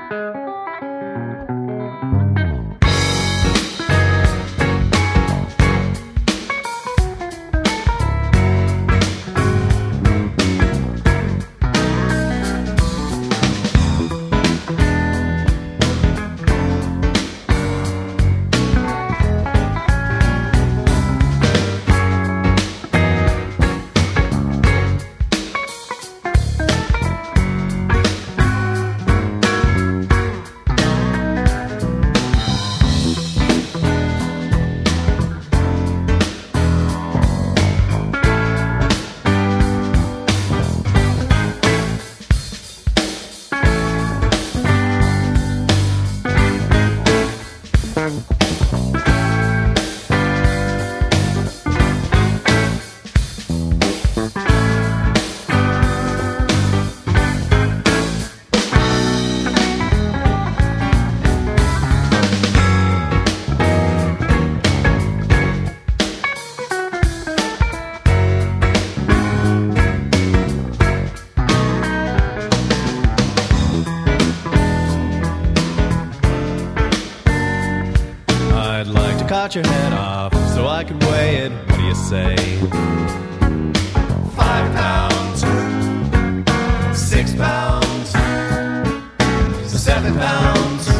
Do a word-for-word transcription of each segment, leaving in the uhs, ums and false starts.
Cut your head off so I can weigh it. What do you say? Five pounds, six pounds, seven pounds.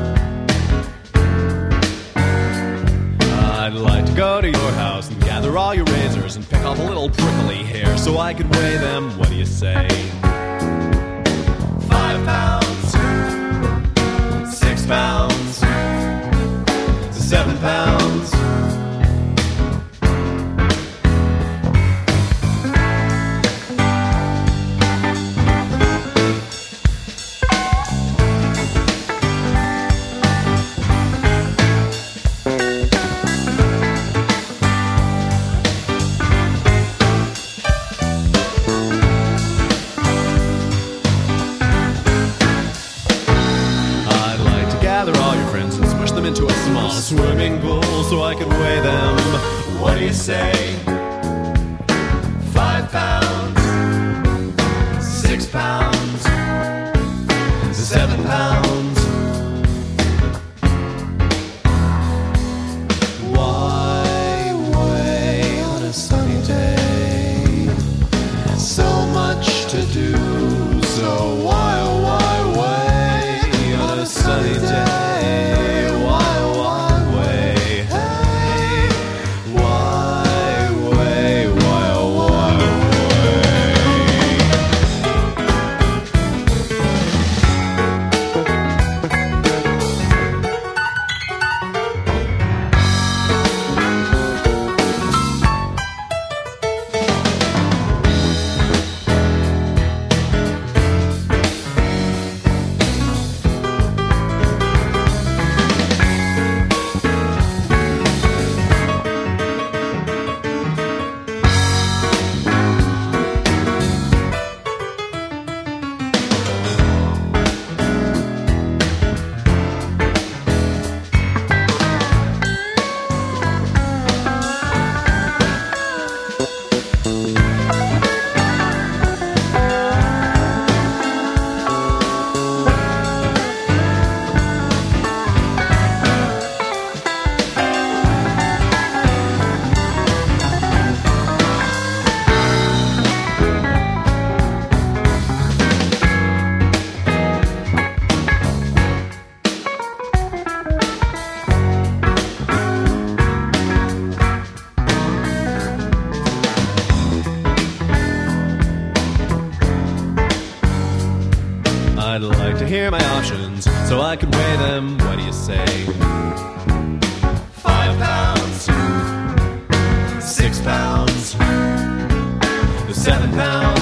I'd like to go to your house and gather all your razors and pick off a little prickly hair so I could weigh them. What do you say? Five pounds, six pounds, seven pounds. I'd like to gather all your friends and smush them into a small swimming pool so I could weigh them. What do you say? Five pounds, six pounds, seven pounds. Why weigh on a sunny day? So much to do, so why, oh, why weigh on a sunny day? I'd like to hear my options so I can weigh them. What do you say? Five pounds, six pounds, seven pounds.